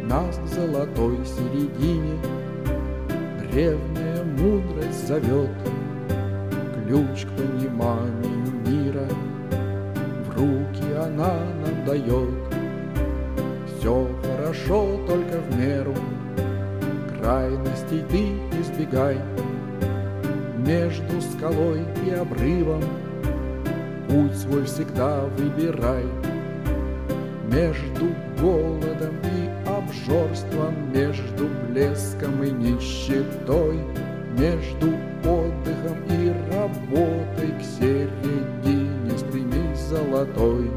Нас к золотой середине древняя мудрость зовет. Ключ к пониманию мира в руки она нам дает. Все хорошо, только в меру, крайностей ты избегай. Между скалой и обрывом путь свой всегда выбирай. Между голодом и обжорством, между блеском и нищетой, между отдыхом и работой к середине стремись золотой.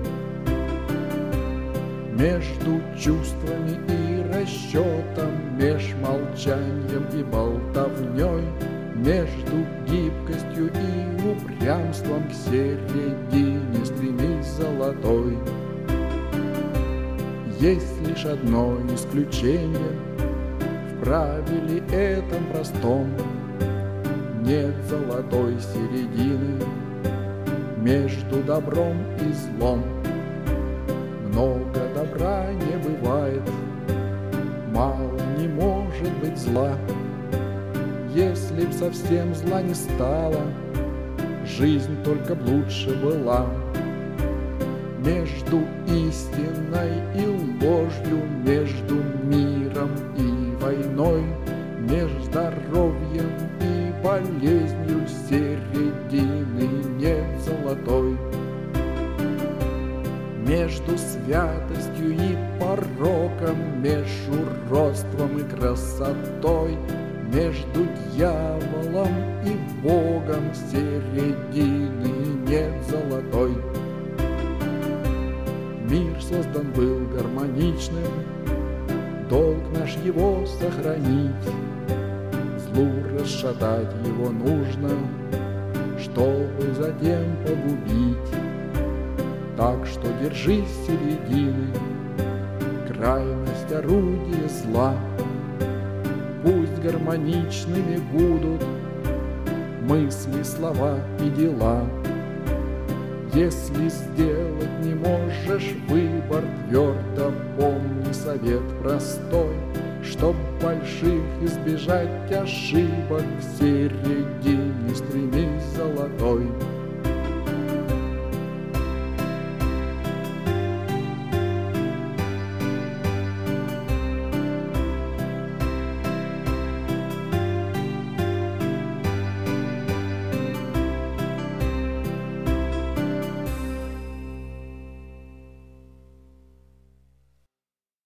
Между чувствами и расчетом, меж молчанием и болтовней, между гибкостью и упрямством к середине стремись золотой. Есть лишь одно исключение в правиле этом простом: нет золотой середины между добром и злом. Много добра не бывает, мало не может быть зла. Если б совсем зла не стало, жизнь только б лучше была. Между истиной и ложью, между миром и войной, между здоровьем и болезнью середины нет золотой. Между святостью и пороком, между уродством и красотой, между дьяволом и Богом середины нет золотой. Мир создан был гармоничным, долг наш его сохранить. Злу расшатать его нужно, чтобы затем погубить. Так что держись середины, крайность орудия зла. Пусть гармоничными будут мысли, слова и дела. Если сделать не можешь выбор, твердо помни совет простой: чтоб больших избежать ошибок, к середине стремись золотой.